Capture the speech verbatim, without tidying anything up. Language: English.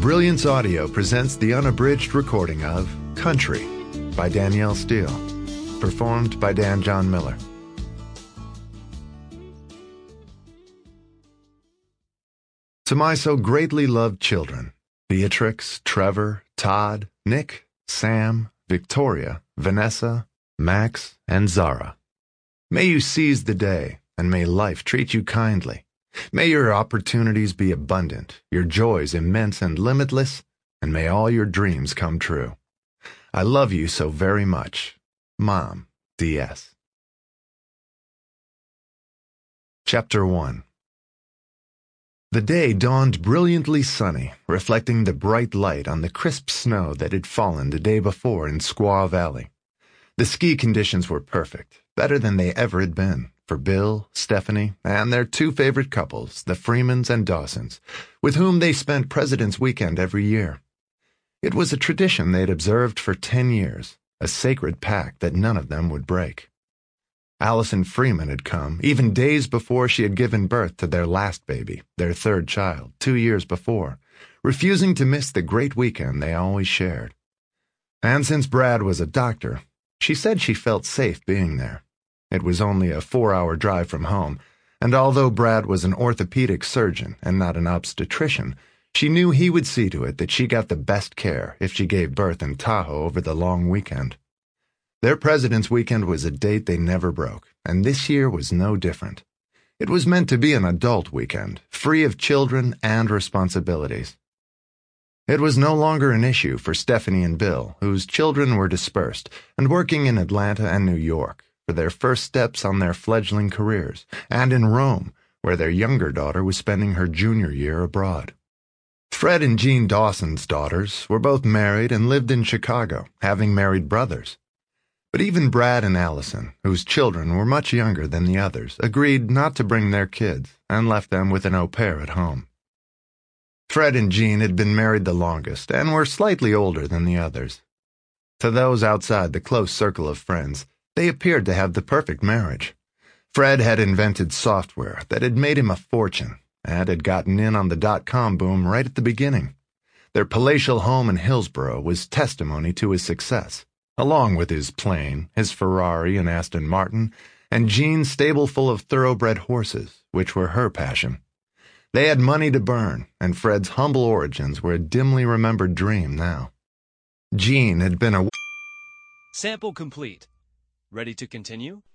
Brilliance Audio presents the unabridged recording of Country by Danielle Steele, performed by Dan John Miller. To my so greatly loved children, Beatrix, Trevor, Todd, Nick, Sam, Victoria, Vanessa, Max, and Zara. May you seize the day, and may life treat you kindly. May your opportunities be abundant, your joys immense and limitless, and may all your dreams come true. I love you so very much. Mom, D S Chapter one. The day dawned brilliantly sunny, reflecting the bright light on the crisp snow that had fallen the day before in Squaw Valley. The ski conditions were perfect, better than they ever had been, for Bill, Stephanie, and their two favorite couples, the Freemans and Dawsons, with whom they spent President's Weekend every year. It was a tradition they had observed for ten years, a sacred pact that none of them would break. Allison Freeman had come, even days before she had given birth to their last baby, their third child, two years before, refusing to miss the great weekend they always shared. And since Brad was a doctor, she said she felt safe being there. It was only a four-hour drive from home, and although Brad was an orthopedic surgeon and not an obstetrician, she knew he would see to it that she got the best care if she gave birth in Tahoe over the long weekend. Their President's Weekend was a date they never broke, and this year was no different. It was meant to be an adult weekend, free of children and responsibilities. It was no longer an issue for Stephanie and Bill, whose children were dispersed and working in Atlanta and New York for their first steps on their fledgling careers, and in Rome, where their younger daughter was spending her junior year abroad. Fred and Jean Dawson's daughters were both married and lived in Chicago, having married brothers. But even Brad and Allison, whose children were much younger than the others, agreed not to bring their kids and left them with an au pair at home. Fred and Jean had been married the longest and were slightly older than the others. To those outside the close circle of friends, they appeared to have the perfect marriage. Fred had invented software that had made him a fortune and had gotten in on the dot-com boom right at the beginning. Their palatial home in Hillsboro was testimony to his success, along with his plane, his Ferrari and Aston Martin, and Jean's stable full of thoroughbred horses, which were her passion. They had money to burn, and Fred's humble origins were a dimly remembered dream now. Jean had been a... Sample complete. Ready to continue?